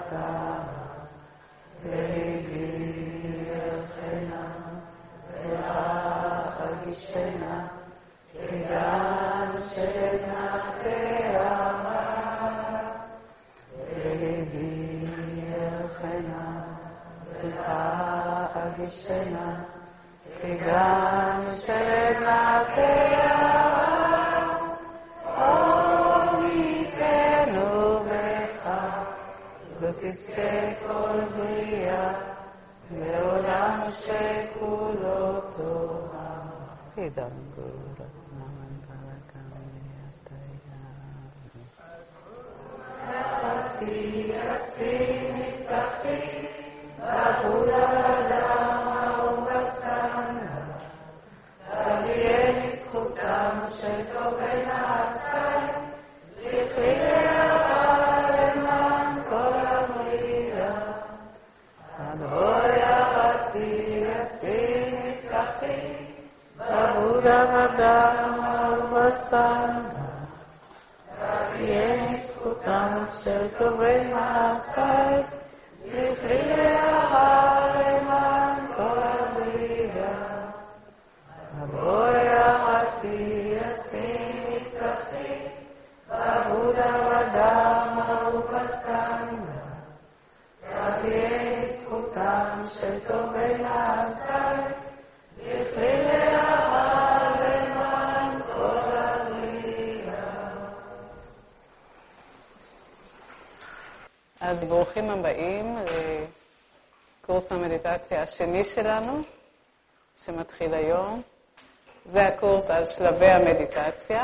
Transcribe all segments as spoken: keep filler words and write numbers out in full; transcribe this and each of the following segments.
אז ברוכים הבאים לקורס המדיטציה השני שלנו, שמתחיל היום. זה הקורס על שלבי המדיטציה.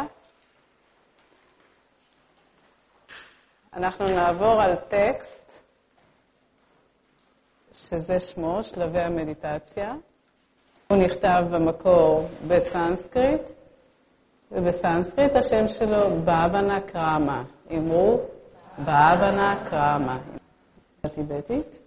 אנחנו נעבור על טקסט, שזה שמו, שלבי המדיטציה. הוא נכתב במקור בסנסקריט, ובסנסקריט השם שלו בהבנה קרמה. אמרו בהבנה קרמה. הטיבטית.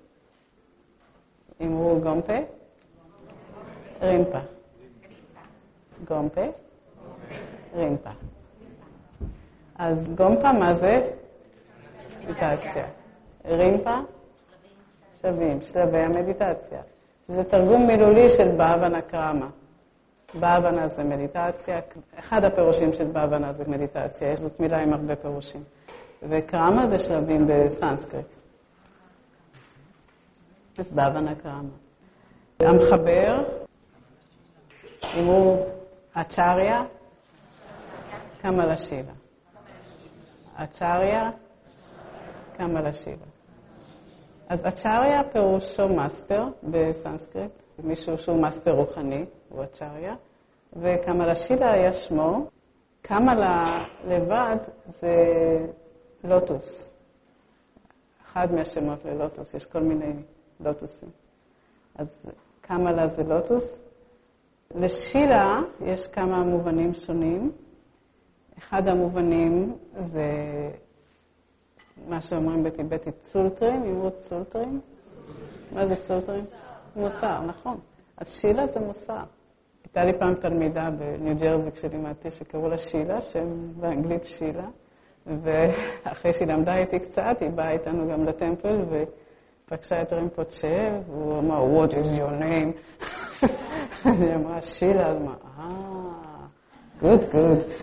אמרו גומפה. רימפה. גומפה. רימפה. אז גומפה מה זה? מדיטציה. רימפה? שווים, שלבי המדיטציה. זה תרגום מילולי של בהבנה קרמה. בהבנה זה מדיטציה. אחד הפירושים של בהבנה זה מדיטציה. יש זאת מילה עם הרבה פירושים. וקרמה זה שלבים בסנסקריט. זה בהבנה קרמה. המחבר, אמרו אצ'ריה, קמלה שיבה. אצ'ריה, קמלה שיבה. אז אצ'ריה פירושו מאסטר בסנסקריט, מישהו שהוא מאסטר רוחני, הוא אצ'ריה, וקמלה שיבה היה שמו. קמלה לבד זה לוטוס. אחד מהשמות ללוטוס, יש כל מיני לוטוסים. אז קמלה זה לוטוס. לשילה יש כמה מובנים שונים. אחד המובנים זה מה שאומרים בטיבטית צולטרים, אמרו צולטרים. מה זה צולטרים? מוסר, נכון. אז שילה זה מוסר. הייתה לי פעם תלמידה בניו ג'רזי כשלימדתי שקראו לה שילה, שם באנגלית שילה. ואחרי שהיא למדה איתי קצת, היא באה איתנו גם לטמפל ופגשה את רינפוצ'ה, והוא אמר, what is your name? היא אמרה, שילה, אז אמרה, אה, good, good.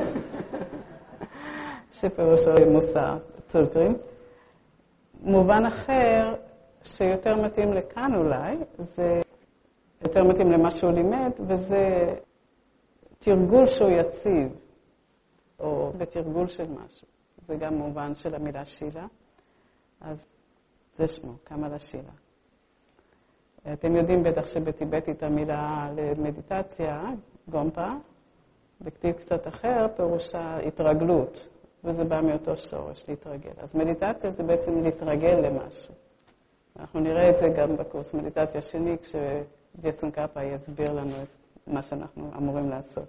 שפירושו מוסר, צולטרים. מובן אחר, שיותר מתאים לכאן אולי, זה יותר מתאים למה שהוא לימד, וזה תרגול שהוא יציב. או בתרגול של משהו. זה גם מובן של המילה שילה. אז זה שמו, קמלה שילה. אתם יודעים בטח שבטיבטית המילה למדיטציה, גומפה, בכתיב קצת אחר, פירושה התרגלות, וזה בא מאותו שורש, להתרגל. אז מדיטציה זה בעצם להתרגל למשהו. אנחנו נראה את זה גם בקורס מדיטציה שני, כשג'סון קאפה יסביר לנו את מה שאנחנו אמורים לעשות.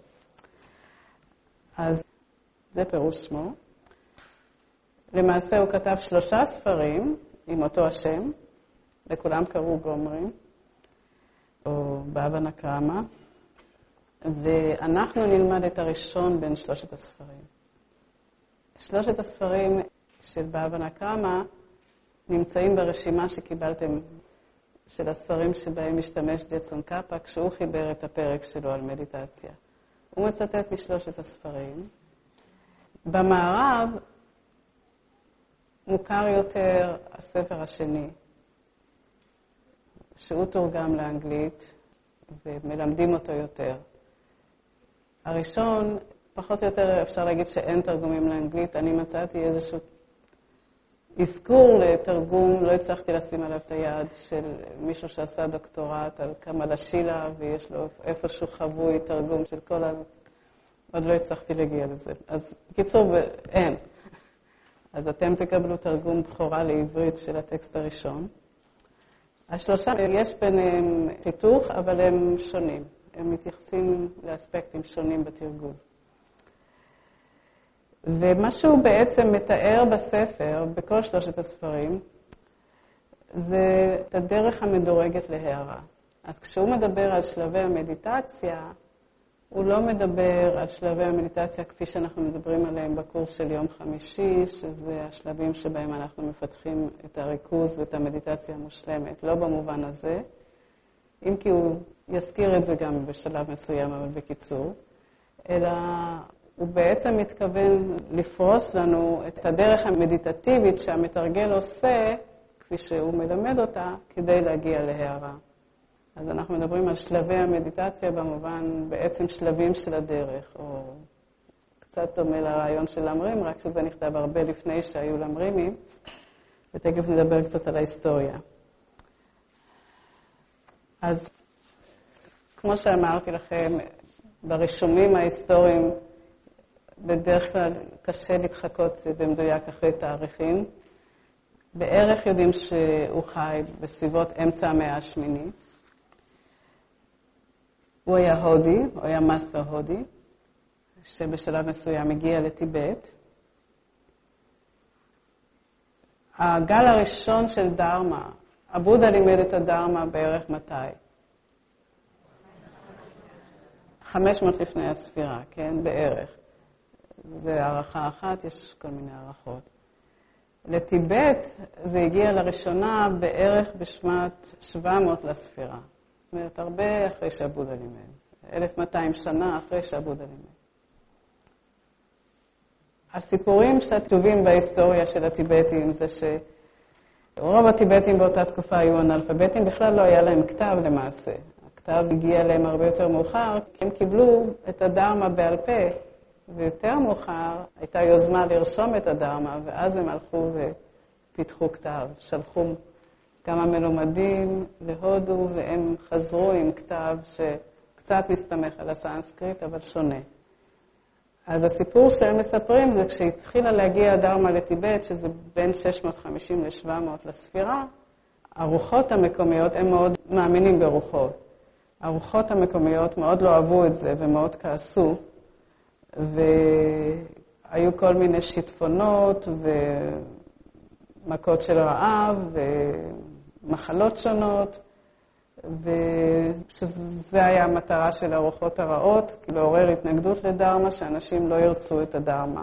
אז זה פירוש שמו. למעשה הוא כתב שלושה ספרים עם אותו השם, וכולם קראו גומרים, או בהבנה קרמה, ואנחנו נלמד את הראשון בין שלושת הספרים. שלושת הספרים של בהבנה קרמה נמצאים ברשימה שקיבלתם של הספרים שבהם משתמש ג'טסון קאפה כשהוא חיבר את הפרק שלו על מדיטציה. הוא מצטט משלושת הספרים. במערב מוכר יותר הספר השני, שהוא תורגם לאנגלית ומלמדים אותו יותר. הראשון, פחות או יותר אפשר להגיד שאין תרגומים לאנגלית. אני מצאתי איזשהו אזכור לתרגום, לא הצלחתי לשים עליו את היד, של מישהו שעשה דוקטורט על קמלה שילה, ויש לו איפשהו חבוי תרגום של כל ה... עוד לא הצלחתי להגיע לזה. אז קיצור, אין. אז אתם תקבלו תרגום בכורה לעברית של הטקסט הראשון. השלושה, יש ביניהם חיתוך, אבל הם שונים. הם מתייחסים לאספקטים שונים בתרגום. ומה שהוא בעצם מתאר בספר, בכל שלושת הספרים, זה את הדרך המדורגת להערה. אז כשהוא מדבר על שלבי המדיטציה, הוא לא מדבר על שלבי המדיטציה כפי שאנחנו מדברים עליהם בקורס של יום חמישי, שזה השלבים שבהם אנחנו מפתחים את הריכוז ואת המדיטציה המושלמת. לא במובן הזה, אם כי הוא יזכיר את זה גם בשלב מסוים, אבל בקיצור, אלא הוא בעצם מתכוון לפרוס לנו את הדרך המדיטטיבית שהמתרגל עושה, כפי שהוא מלמד אותה, כדי להגיע להערה. אז אנחנו מדברים על שלבי המדיטציה במובן בעצם שלבים של הדרך, או קצת דומה לרעיון של למרים, רק שזה נכתב הרבה לפני שהיו למרימים, ותכף נדבר קצת על ההיסטוריה. אז כמו שאמרתי לכם, ברישומים ההיסטוריים בדרך כלל קשה להתחקות במדויק אחרי תאריכים. בערך יודעים שהוא חי בסביבות אמצע המאה השמינית. הוא היה הודי, הוא היה מאסטר הודי, שבשלב מסוים הגיע לטיבט. הגל הראשון של דרמה, הבודה לימד את הדרמה בערך מתי? חמש מאות לפני הספירה, כן? בערך. זה הערכה אחת, יש כל מיני הערכות. לטיבט זה הגיע לראשונה בערך בשנת שבע מאות לספירה. זאת אומרת, הרבה אחרי שהבודה לימד. אלף ומאתיים שנה אחרי שהבודה לימד. הסיפורים שכתובים בהיסטוריה של הטיבטים זה שרוב הטיבטים באותה תקופה היו אנאלפביתים, בכלל לא היה להם כתב למעשה. הכתב הגיע להם הרבה יותר מאוחר, כי הם קיבלו את הדרמה בעל פה, ויותר מאוחר הייתה יוזמה לרשום את הדרמה, ואז הם הלכו ופיתחו כתב, שלחו כמה מלומדים להודו, והם חזרו עם כתב שקצת מסתמך על הסנסקריט, אבל שונה. אז הסיפור שהם מספרים זה כשהתחילה להגיע הדרמה לטיבט, שזה בין שש מאות וחמישים ל-שבע מאות לספירה, הרוחות המקומיות, הם מאוד מאמינים ברוחות. הרוחות המקומיות מאוד לא אהבו את זה ומאוד כעסו, והיו כל מיני שיטפונות ומכות של רעב ומחלות שונות, ושזה היה המטרה של הרוחות הרעות, לעורר התנגדות לדרמה, שאנשים לא ירצו את הדרמה.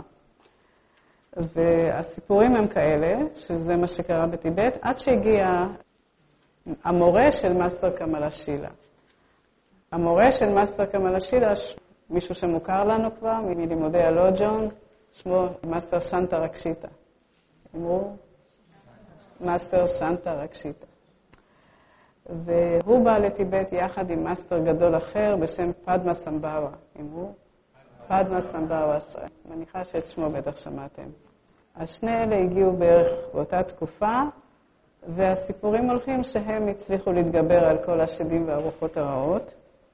והסיפורים הם כאלה, שזה מה שקרה בטיבט, עד שהגיע המורה של מאסטר קמלה שילה. המורה של מאסטר קמלה שילה, מישהו שמוכר לנו כבר, מלימודי הלוג'ונג, שמו מאסטר סנטה רקשיטה. אמרו? מאסטר סנטה רקשיטה. והוא בא לטיבט יחד עם מאסטר גדול אחר בשם פדמה סמבאווה. אמרו? פדמה סמבאווה, מניחה שאת שמו בטח שמעתם. השני אלה הגיעו בערך באותה תקופה, והסיפורים הולכים שהם הצליחו להתגבר על כל השדים והרוחות הרעות.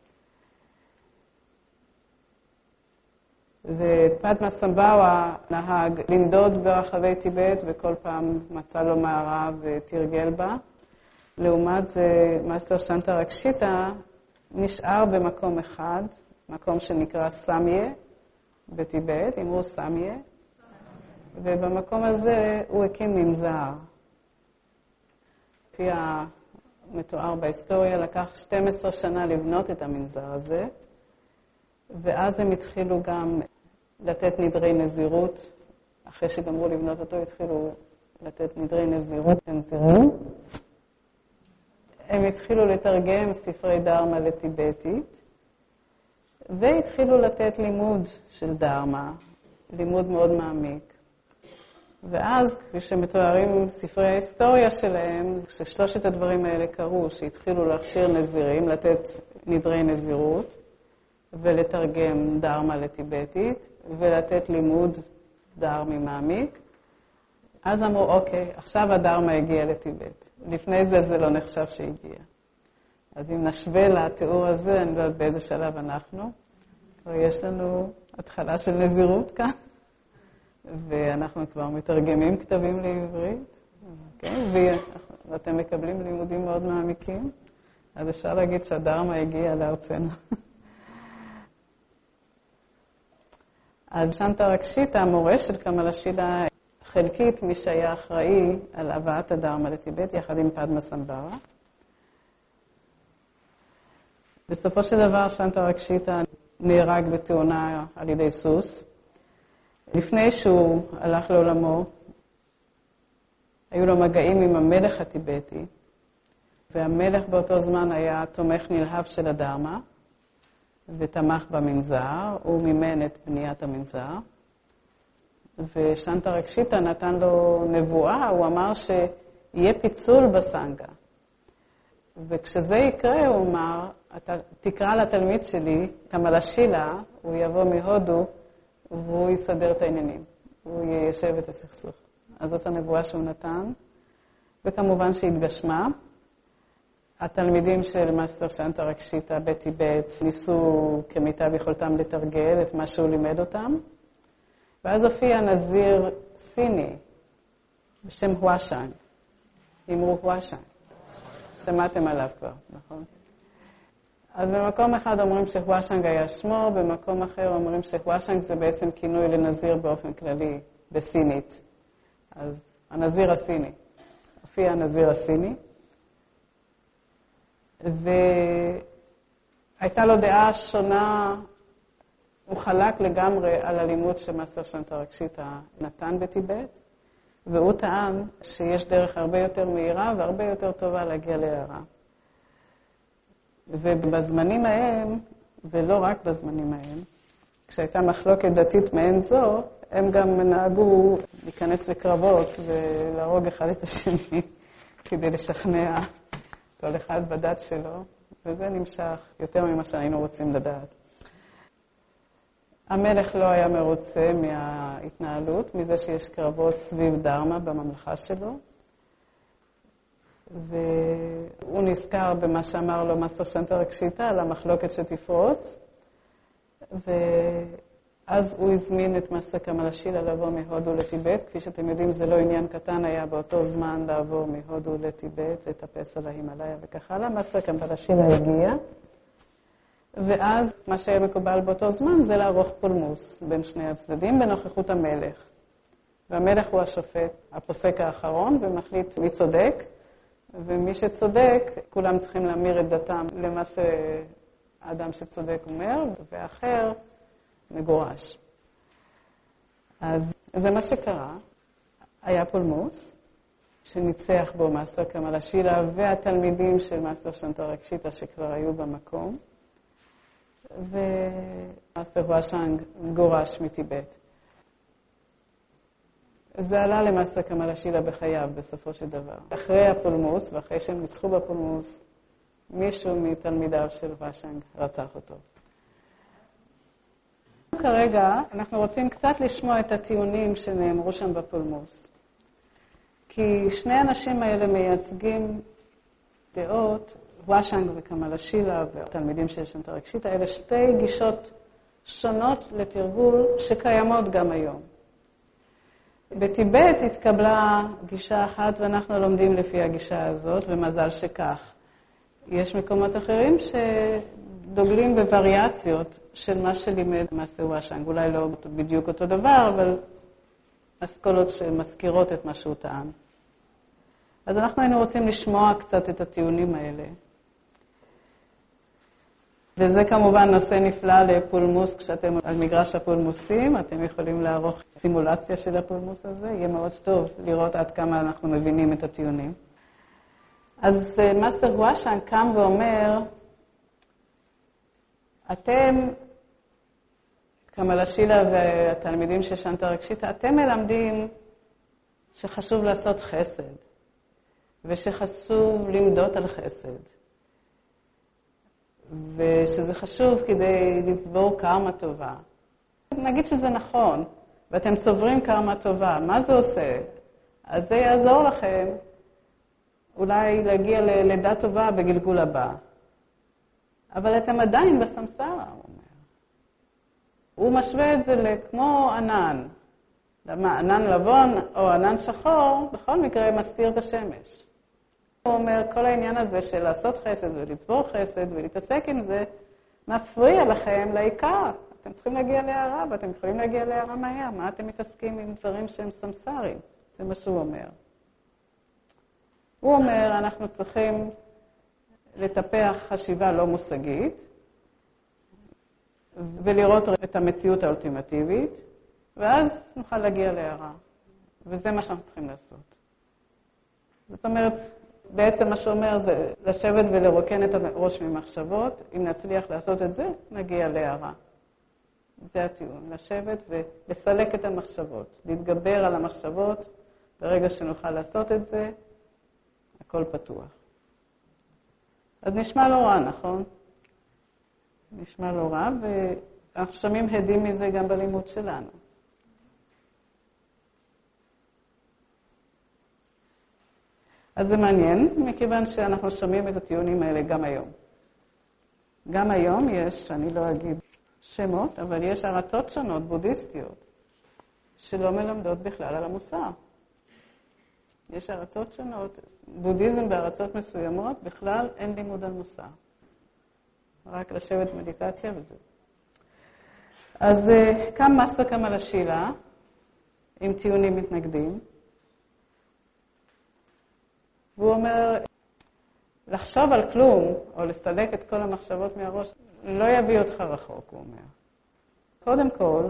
ופדמה סמבאווה נהג לנדוד ברחבי טיבט, וכל פעם מצא לו מערה ותרגל בה. לעומת זה, מאסטר סנטה רקשיטה נשאר במקום אחד, מקום שנקרא סמיה בטיבט, אמרו סמיה, ובמקום הזה הוא הקים מנזר. לפי המתואר בהיסטוריה, לקח שתים עשרה שנה לבנות את המנזר הזה, ואז הם התחילו גם לתת נדרי נזירות. אחרי שגמרו לבנות אותו, התחילו לתת נדרי נזירות לנזירים. הם התחילו לתרגם ספרי דרמה לטיבטית, והתחילו לתת לימוד של דרמה, לימוד מאוד מעמיק. ואז, כפי שמתוארים ספרי ההיסטוריה שלהם, כששלושת הדברים האלה קרו, שהתחילו להכשיר נזירים, לתת נדרי נזירות, ולתרגם דרמה לטיבטית, ולתת לימוד דרמי מעמיק, אז אמרו, אוקיי, עכשיו הדרמה הגיעה לטיבט. לפני זה זה לא נחשב שהגיע. אז אם נשווה לתיאור הזה, אני לא יודעת באיזה שלב אנחנו, כבר יש לנו התחלה של נזירות כאן, ואנחנו כבר מתרגמים כתבים לעברית, okay? ואתם מקבלים לימודים מאוד מעמיקים, אז אפשר להגיד שהדרמה הגיעה לארצנו. אז שנטה רקשיטה, המורה של קמלה שילה, חלקית מי שהיה אחראי על הבאת הדרמה לטיבט, יחד עם פדמה סמברה. בסופו של דבר, שנטה רקשיטה נהרג בתאונה על ידי סוס. לפני שהוא הלך לעולמו, היו לו מגעים עם המלך הטיבטי, והמלך באותו זמן היה תומך נלהב של הדרמה, ותמך במנזר, הוא מימן את בניית המנזר. ושנטה רקשיטה נתן לו נבואה, הוא אמר שיהיה פיצול בסנגה. וכשזה יקרה, הוא אמר, אתה תקרא לתלמיד שלי, קמלה שילה, הוא יבוא מהודו, והוא יסדר את העניינים. הוא יישב את הסכסוך. אז זאת הנבואה שהוא נתן, וכמובן שהתגשמה. התלמידים של מאסטר שנטה רקשיטה בטיבט ניסו כמיטב יכולתם לתרגל את מה שהוא לימד אותם, ואז הופיע נזיר סיני בשם הואשנג, אמרו הואשנג, שמעתם עליו כבר, נכון? אז במקום אחד אומרים שהואשנג היה שמו, במקום אחר אומרים שהואשנג זה בעצם כינוי לנזיר באופן כללי בסינית. אז הנזיר הסיני, הופיע הנזיר הסיני, והייתה לו דעה שונה, הוא חלק לגמרי על הלימוד שמאסטר שנטה רקשיטה נתן בטיבט, והוא טען שיש דרך הרבה יותר מהירה והרבה יותר טובה להגיע להערה. ובזמנים ההם, ולא רק בזמנים ההם, כשהייתה מחלוקת דתית מעין זו, הם גם נהגו להיכנס לקרבות ולהרוג אחד את השני כדי לשכנע כל אחד בדת שלו, וזה נמשך יותר ממה שהיינו רוצים לדעת. המלך לא היה מרוצה מההתנהלות, מזה שיש קרבות סביב דרמה בממלכה שלו, והוא נזכר במה שאמר לו מאסטר שנטה רקשיטה על המחלוקת שתפרוץ, ואז הוא הזמין את מאסטר קמלה שילה לבוא מהודו לטיבט. כפי שאתם יודעים, זה לא עניין קטן היה באותו זמן לעבור מהודו לטיבט, לטפס על ההימאליה וכך הלאה. מאסטר קמלה שילה הגיע, ואז מה שהיה מקובל באותו זמן זה לערוך פולמוס בין שני הצדדים בנוכחות המלך. והמלך הוא השופט, הפוסק האחרון, ומחליט מי צודק, ומי שצודק, כולם צריכים להמיר את דתם למה שהאדם שצודק אומר, ואחר מגורש. אז זה מה שקרה. היה פולמוס, שניצח בו מאסטר קמלה שילה והתלמידים של מאסטר שנטה רקשיטה שכבר היו במקום, ומאסטר הואשנג גורש מטיבט. זה עלה למאסטר קמלה שילה בחייו בסופו של דבר. אחרי הפולמוס, ואחרי שהם ניצחו בפולמוס, מישהו מתלמידיו של הואשנג רצח אותו. כרגע אנחנו רוצים קצת לשמוע את הטיעונים שנאמרו שם בפולמוס. כי שני האנשים האלה מייצגים דעות, הואשנג וקמלה שילה והתלמידים של שנטה רקשיטה, אלה שתי גישות שונות לתרגול שקיימות גם היום. בטיבט התקבלה גישה אחת ואנחנו לומדים לפי הגישה הזאת, ומזל שכך. יש מקומות אחרים שדוגלים בווריאציות של מה שלימד מאסטר הואשנג. אולי לא בדיוק אותו דבר, אבל אסכולות שמזכירות את מה שהוא טען. אז אנחנו היינו רוצים לשמוע קצת את הטיעונים האלה. וזה כמובן נושא נפלא לפולמוס. כשאתם על מגרש הפולמוסים, אתם יכולים לערוך סימולציה של הפולמוס הזה. יהיה מאוד טוב לראות עד כמה אנחנו מבינים את הטיעונים. אז מאסטר גואשן קם ואומר, אתם, קמאלה שילה והתלמידים של שנטה-רגשיטה, אתם מלמדים שחשוב לעשות חסד, ושחשוב למדות על חסד, ושזה חשוב כדי לצבור קרמה טובה. נגיד שזה נכון, ואתם צוברים קרמה טובה, מה זה עושה? אז זה יעזור לכם אולי להגיע ללידה טובה בגלגול הבא. אבל אתם עדיין בסמסרה, הוא אומר. הוא משווה את זה כמו ענן. למה, ענן לבון או ענן שחור, בכל מקרה מסתיר את השמש. הוא אומר, כל העניין הזה של לעשות חסד ולצבור חסד ולהתעסק עם זה, מפריע לכם לעיקר. אתם צריכים להגיע להערה, ואתם יכולים להגיע להערה מהר. מה אתם מתעסקים עם דברים שהם סמסרים? זה מה שהוא אומר. הוא אומר, אנחנו צריכים לטפח חשיבה לא מושגית, ולראות את המציאות האולטימטיבית, ואז נוכל להגיע להערה. וזה מה שאנחנו צריכים לעשות. זאת אומרת, בעצם מה שאומר זה לשבת ולרוקן את הראש ממחשבות. אם נצליח לעשות את זה, נגיע להערה. זה הטיעון, לשבת ולסלק את המחשבות, להתגבר על המחשבות. ברגע שנוכל לעשות את זה, הכל פתוח. אז נשמע לא רע, נכון? נשמע לא רע, ואנחנו שומעים הדים מזה גם בלימוד שלנו. אז זה מעניין, מכיוון שאנחנו שומעים את הטיעונים האלה גם היום. גם היום יש, אני לא אגיד שמות, אבל יש ארצות שונות, בודהיסטיות, שלא מלמדות בכלל על המוסר. יש ארצות שונות, בודהיזם בארצות מסוימות, בכלל אין לימוד על מוסר. רק לשבת מדיטציה וזה. אז קם מאסטר קמאלה שילה, עם טיעונים מתנגדים, והוא אומר, לחשוב על כלום, או לסלק את כל המחשבות מהראש, לא יביא אותך רחוק, הוא אומר. קודם כל,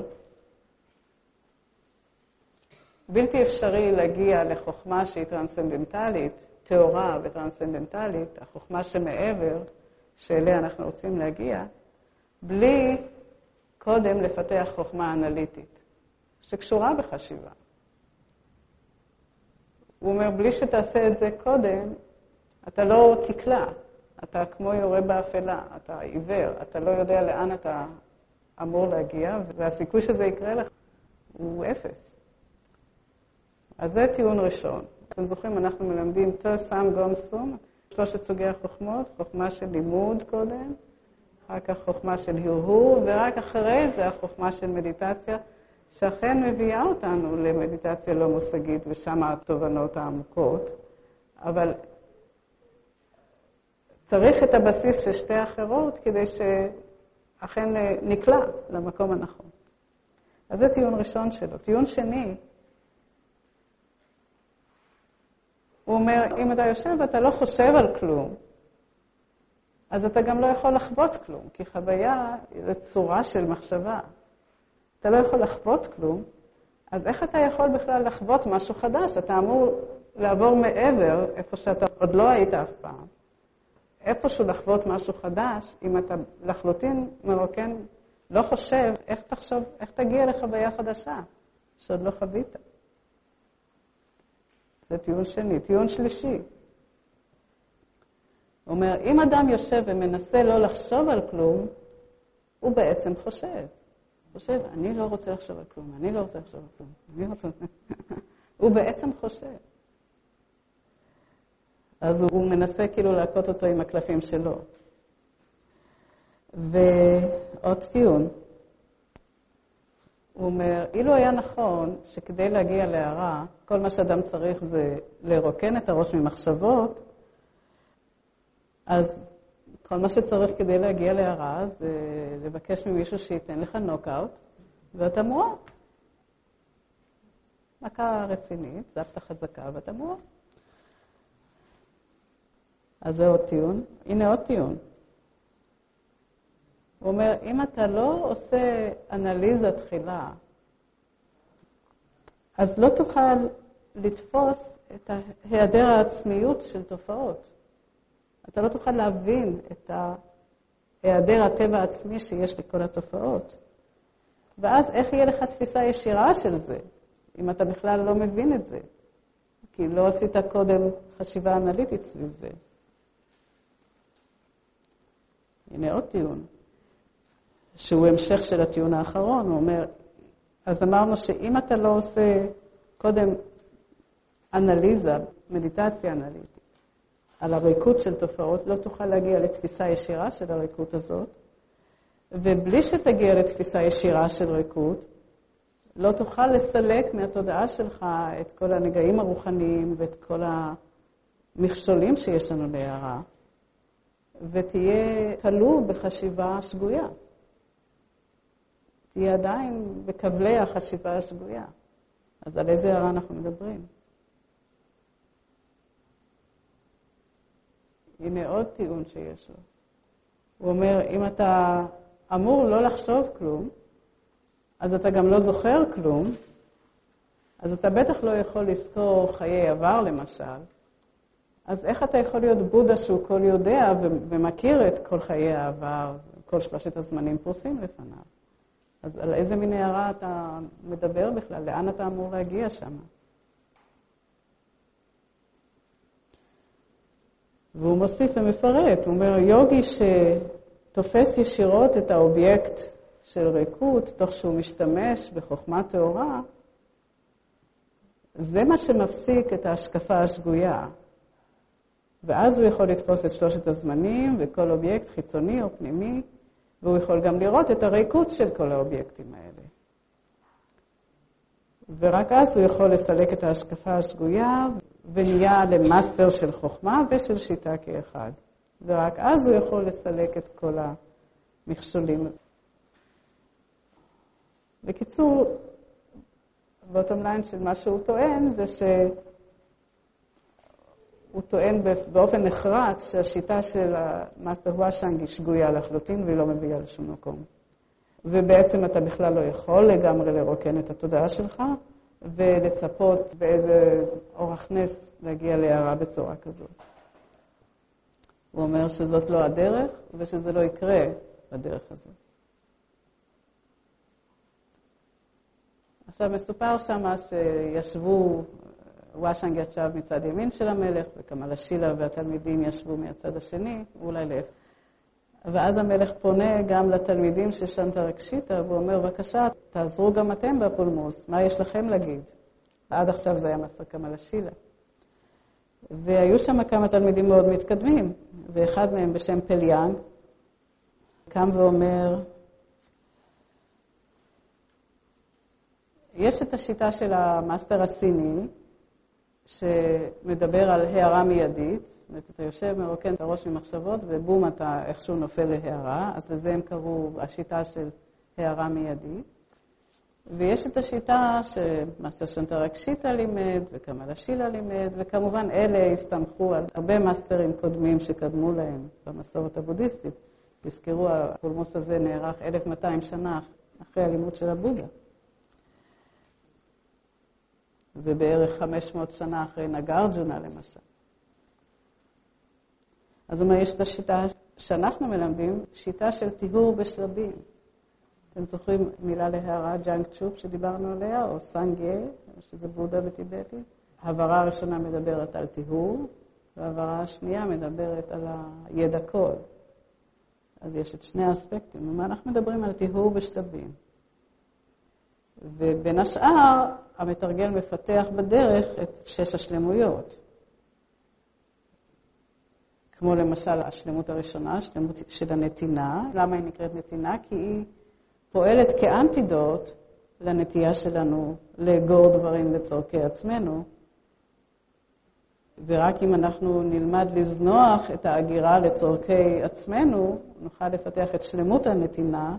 בלתי אפשרי להגיע לחוכמה שהיא טרנסצנדנטלית, תאורה וטרנסצנדנטלית, החוכמה שמעבר, שאליה אנחנו רוצים להגיע, בלי קודם לפתח חוכמה אנליטית, שקשורה בחשיבה. הוא אומר, בלי שתעשה את זה קודם, אתה לא תקלע, אתה כמו יורה באפלה, אתה עיוור, אתה לא יודע לאן אתה אמור להגיע, והסיכוי שזה יקרה לך הוא אפס. אז זה טיעון ראשון. אתם זוכרים, אנחנו מלמדים תו סם גום סום, שלושת סוגי החוכמות, חוכמה של לימוד קודם, אחר כך חוכמה של הרהור, ורק אחרי זה החוכמה של מדיטציה, שאכן מביאה אותנו למדיטציה לא מושגית, ושם התובנות העמוקות. אבל צריך את הבסיס של שתי אחרות, כדי שאכן נקלע למקום הנכון. אז זה טיעון ראשון שלו. טיעון שני, הוא אומר, אם אתה יושב ואתה לא חושב על כלום, אז אתה גם לא יכול לחוות כלום, כי חוויה היא צורה של מחשבה. אתה לא יכול לחוות כלום, אז איך אתה יכול בכלל לחוות משהו חדש? אתה אמור לעבור מעבר, איפה שאתה עוד לא היית אף פעם. איפשהו לחוות משהו חדש, אם אתה לחלוטין מרוקן, לא חושב, איך תחשוב, איך תגיע לחוויה חדשה, שעוד לא חווית. זה טיעון שני. טיעון שלישי. הוא אומר, אם אדם יושב ומנסה לא לחשוב על כלום, הוא בעצם חושב. חושב, אני לא רוצה לחשוב על כלום, אני לא רוצה לחשוב על כלום, אני רוצה... הוא בעצם חושב. אז הוא מנסה כאילו להכות אותו עם הקלפים שלו. ועוד טיעון. הוא אומר, אילו היה נכון שכדי להגיע להערה, כל מה שאדם צריך זה לרוקן את הראש ממחשבות, אז כל מה שצריך כדי להגיע להערה זה לבקש ממישהו שייתן לך נוקאוט, ואתה מואר. מכה רצינית, זפת חזקה ואתה מואר. אז זה עוד טיעון. הנה עוד טיעון. הוא אומר, אם אתה לא עושה אנליזה תחילה, אז לא תוכל לתפוס את היעדר העצמיות של תופעות. אתה לא תוכל להבין את היעדר הטבע העצמי שיש לכל התופעות. ואז איך יהיה לך תפיסה ישירה של זה, אם אתה בכלל לא מבין את זה? כי לא עשית קודם חשיבה אנליטית סביב זה. הנה עוד טיעון, שהוא המשך של הטיעון האחרון. הוא אומר, אז אמרנו שאם אתה לא עושה קודם אנליזה, מדיטציה אנליטית, על הריקות של תופעות, לא תוכל להגיע לתפיסה ישירה של הריקות הזאת, ובלי שתגיע לתפיסה ישירה של ריקות, לא תוכל לסלק מהתודעה שלך את כל הנגעים הרוחניים ואת כל המכשולים שיש לנו להערה, ותהיה כלוא בחשיבה שגויה. תהיה עדיין בקבלי החשיבה השגויה. אז על איזה הערה אנחנו מדברים? הנה עוד טיעון שיש לו. הוא אומר, אם אתה אמור לא לחשוב כלום, אז אתה גם לא זוכר כלום, אז אתה בטח לא יכול לזכור חיי עבר למשל. אז איך אתה יכול להיות בודה שהוא כל יודע ומכיר את כל חיי העבר, כל שלושת הזמנים פרוסים לפניו? אז על איזה מין הערה אתה מדבר בכלל? לאן אתה אמור להגיע שם? והוא מוסיף ומפרט, הוא אומר, יוגי שתופס ישירות את האובייקט של ריקות, תוך שהוא משתמש בחוכמה טהורה, זה מה שמפסיק את ההשקפה השגויה. ואז הוא יכול לתפוס את שלושת הזמנים וכל אובייקט חיצוני או פנימי, והוא יכול גם לראות את הריקות של כל האובייקטים האלה. ורק אז הוא יכול לסלק את ההשקפה השגויה, ונהיה למאסטר של חוכמה ושל שיטה כאחד. ורק אז הוא יכול לסלק את כל המכשולים. בקיצור, בוטום ליין של מה שהוא טוען, זה שהוא טוען באופן נחרץ שהשיטה של המאסטר וואשנג היא שגויה לחלוטין והיא לא מביאה לשום מקום. ובעצם אתה בכלל לא יכול לגמרי לרוקן את התודעה שלך, ולצפות באיזה אורח נס להגיע להערה בצורה כזאת. הוא אומר שזאת לא הדרך, ושזה לא יקרה בדרך הזאת. עכשיו מסופר שמה שישבו, וואשנג ישב מצד ימין של המלך, וקמאלה שילה והתלמידים ישבו מהצד השני, אולי להפך. ואז המלך פונה גם לתלמידים של שנטרקשיטה, והוא אומר, בבקשה, תעזרו גם אתם בפולמוס, מה יש לכם להגיד? עד עכשיו זה היה מסר קמאלה שילה. והיו שם כמה תלמידים מאוד מתקדמים, ואחד מהם בשם פליאנג, קם ואומר, יש את השיטה של המאסטר הסיני, שמדבר על הערה מיידית, זאת אומרת, אתה יושב, מרוקן את הראש ממחשבות, ובום, אתה איכשהו נופל להערה, אז לזה הם קראו השיטה של הערה מיידית. ויש את השיטה שמאסטר שנטרקשיטה לימד, וקמאלה שילה לימד, וכמובן אלה הסתמכו על הרבה מאסטרים קודמים שקדמו להם במסורת הבודהיסטית. תזכרו, הפולמוס הזה נערך אלף מאתיים שנה אחרי הלימוד של הבודה. ובערך חמש מאות שנה אחרי נגארג'ונה למשל. אז הוא אומר, יש את השיטה שאנחנו מלמדים, שיטה של טיהור בשלבים. אתם זוכרים מילה להערה, ג'אנג צ'ופ שדיברנו עליה, או סנגיה, שזה בודה בטיבטית. ההעברה הראשונה מדברת על טיהור, וההעברה השנייה מדברת על הידע קול. אז יש את שני האספקטים. ומה אנחנו מדברים על טיהור בשלבים. ובין השאר, המתרגל מפתח בדרך את שש השלמויות. כמו למשל השלמות הראשונה, השלמות של הנתינה. למה היא נקראת נתינה? כי היא פועלת כאנטידוט לנטייה שלנו לאגור דברים לצורכי עצמנו. ורק אם אנחנו נלמד לזנוח את האגירה לצורכי עצמנו, נוכל לפתח את שלמות הנתינה,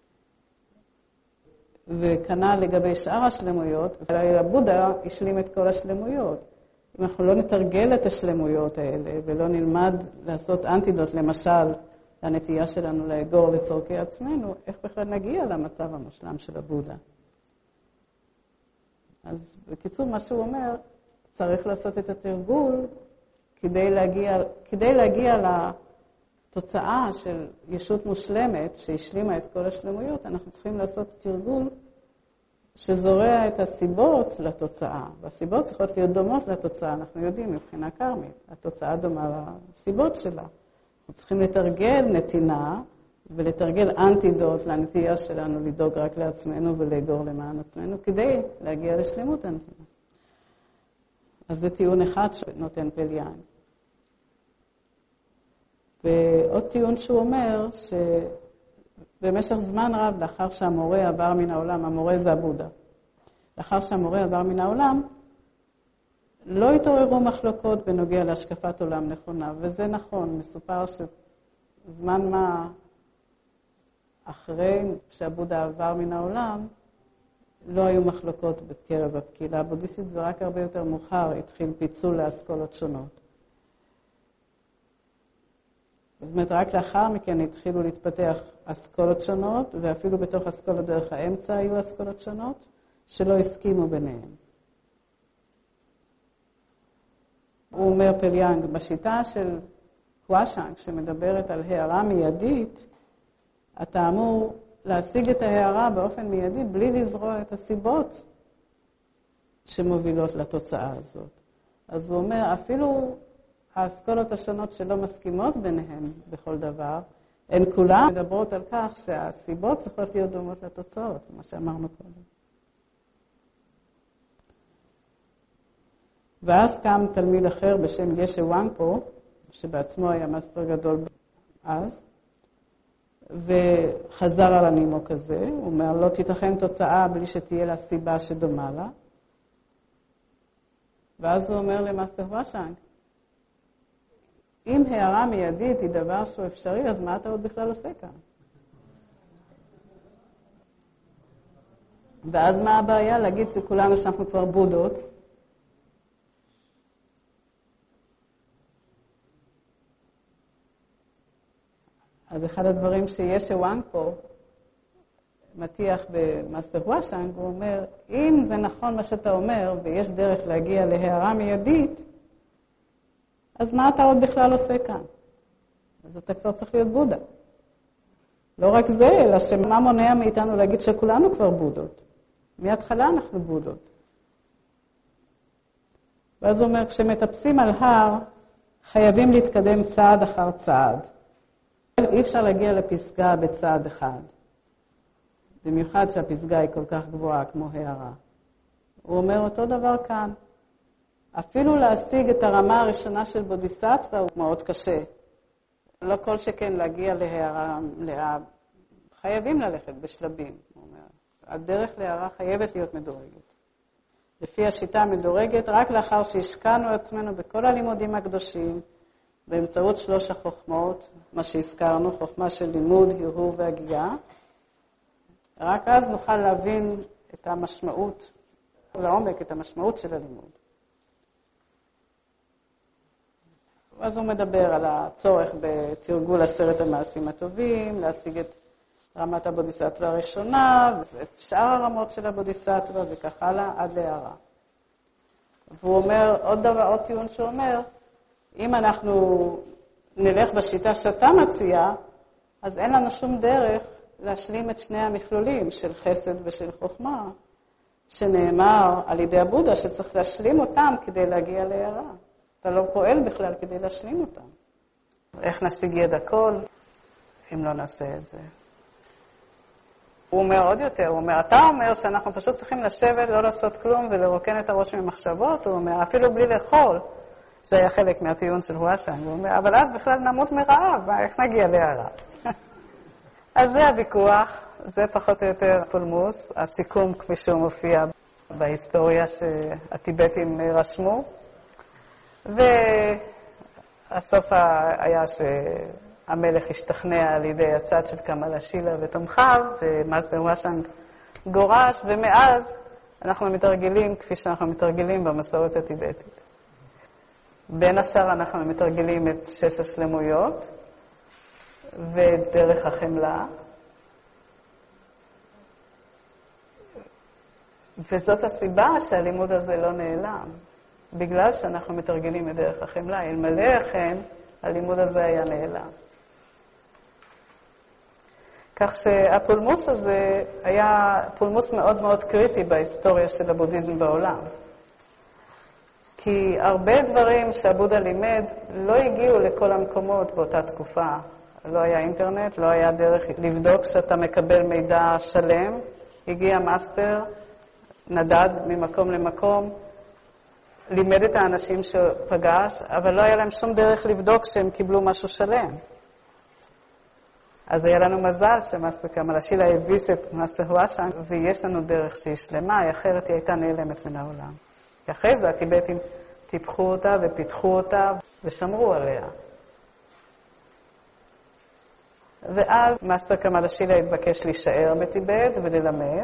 וכנ"ל לגבי שאר השלמויות, והבודה השלים את כל השלמויות. אם אנחנו לא נתרגל את השלמויות האלה, ולא נלמד לעשות אנטידוט, למשל, לנטייה שלנו לאגור לצורכי עצמנו, איך בכלל נגיע למצב המושלם של הבודה. אז בקיצור, מה שהוא אומר, צריך לעשות את התרגול כדי להגיע, כדי להגיע לתוצאה של ישות מושלמת שהשלימה את כל השלמויות, אנחנו צריכים לעשות תרגול שזורע את הסיבות לתוצאה. והסיבות צריכות להיות דומות לתוצאה, אנחנו יודעים מבחינה קרמית. התוצאה דומה לסיבות שלה. אנחנו צריכים לתרגל נתינה ולתרגל אנטידוט לנטייה שלנו לדאוג רק לעצמנו ולאגור למען עצמנו כדי להגיע לשלמות הנתינה. אז זה טיעון אחד שנותן פליאן. ועוד טיעון שהוא אומר שבמשך זמן רב לאחר שהמורה עבר מן העולם, המורה זה הבודה, לאחר שהמורה עבר מן העולם, לא התעוררו מחלוקות בנוגע להשקפת עולם נכונה, וזה נכון, מסופר שזמן מה אחרי שהבודה עבר מן העולם, לא היו מחלוקות בקרב הקהילה הבודהיסטית, ורק הרבה יותר מאוחר התחיל פיצול לאסכולות שונות. זאת אומרת, רק לאחר מכן התחילו להתפתח אסכולות שונות, ואפילו בתוך אסכולות דרך האמצע היו אסכולות שונות, שלא הסכימו ביניהם. הוא אומר פליאנג, בשיטה של קוואשאנג, שמדברת על הערה מיידית, אתה אמור להשיג את ההערה באופן מיידי, בלי לזרוע את הסיבות שמובילות לתוצאה הזאת. אז הוא אומר, אפילו האסכולות השונות שלא מסכימות ביניהן בכל דבר, הן כולן מדברות על כך שהסיבות צריכות להיות דומות לתוצאות, מה שאמרנו קודם. ואז קם תלמיד אחר בשם גשה וואנגפו, שבעצמו היה מאסטר גדול אז, וחזר על הנימוק הזה, הוא אומר, לא תיתכן תוצאה בלי שתהיה לה סיבה שדומה לה. ואז הוא אומר למאסטר וואשאנג, אם הערה מיידית היא דבר שהוא אפשרי, אז מה אתה עוד בכלל עושה כאן? ואז מה הבעיה? להגיד שכולנו שאנחנו כבר בודות, אז אחד הדברים שיש שוואנג פה, מטיח במאסטר וואשאנג, הוא אומר, אם זה נכון מה שאתה אומר, ויש דרך להגיע להערה מיידית, אז מה אתה עוד בכלל עושה כאן? אז אתה כבר צריך להיות בודה. לא רק זה, אלא שמה מונע מאיתנו להגיד שכולנו כבר בודות. מההתחלה אנחנו בודות. ואז הוא אומר, כשמטפסים על הר, חייבים להתקדם צעד אחר צעד. אי אפשר להגיע לפסגה בצעד אחד. במיוחד שהפסגה היא כל כך גבוהה כמו הערה. הוא אומר אותו דבר כאן. אפילו להשיג את הרמה הראשונה של בודיסטווה הוא מאוד קשה. לא כל שכן להגיע להערה מלאה. חייבים ללכת בשלבים. הוא אומר. הדרך להערה חייבת להיות מדורגת. לפי השיטה המדורגת, רק לאחר שהשקענו עצמנו בכל הלימודים הקדושים, באמצעות שלוש החוכמות, מה שהזכרנו, חוכמה של לימוד, הרהור והגייה, רק אז נוכל להבין את המשמעות, לעומק את המשמעות של הלימוד. אז הוא מדבר על הצורך בתרגול עשרת המעשים הטובים, להשיג את רמת הבודיסטווה הראשונה, את שאר הרמות של הבודיסטווה וכך הלאה עד להערה. והוא אומר, עוד דבר, עוד טיעון שאומר, אם אנחנו נלך בשיטה שאתה מציע, אז אין לנו שום דרך להשלים את שני המכלולים של חסד ושל חוכמה, שנאמר על ידי הבודה שצריך להשלים אותם כדי להגיע להערה. אתה לא פועל בכלל כדי להשלים אותם. איך נשיג ידע הכל אם לא נעשה את זה? הוא אומר עוד יותר, הוא אומר, אתה אומר שאנחנו פשוט צריכים לשבת, לא לעשות כלום ולרוקן את הראש ממחשבות, הוא אומר, אפילו בלי לאכול. זה היה חלק מהטיעון של וואשאנג, הוא אומר, אבל אז בכלל נמות מרעב, איך נגיע להערה? אז זה הוויכוח, זה פחות או יותר פולמוס, הסיכום כפי שהוא מופיע בהיסטוריה שהטיבטים רשמו, והסוף היה שהמלך השתכנע על ידי הצד של קמלה שילה ותומכיו, ומאסטר וואשאנג גורש, ומאז אנחנו מתרגלים כפי שאנחנו מתרגלים במסורת הטיבטית. בין השאר אנחנו מתרגלים את שש השלמויות, ודרך החמלה. וזאת הסיבה שהלימוד הזה לא נעלם, בגלל שאנחנו מתרגלים את דרך החמלה. אלמלא אכן, הלימוד הזה היה נעלם. כך שהפולמוס הזה היה פולמוס מאוד מאוד קריטי בהיסטוריה של הבודהיזם בעולם. כי הרבה דברים שהבודה לימד לא הגיעו לכל המקומות באותה תקופה. לא היה אינטרנט, לא היה דרך לבדוק שאתה מקבל מידע שלם. הגיע מאסטר, נדד ממקום למקום, לימד את האנשים שפגש, אבל לא היה להם שום דרך לבדוק שהם קיבלו משהו שלם. אז היה לנו מזל שמאסטר קמאלה שילה הביס את מאסטר הואשאנג, ויש לנו דרך שהיא שלמה, אחרת היא הייתה נעלמת מן העולם. כי אחרי זה הטיבטים טיפחו אותה ופיתחו אותה ושמרו עליה. ואז מאסטר קמאלה שילה התבקש להישאר בטיבט וללמד.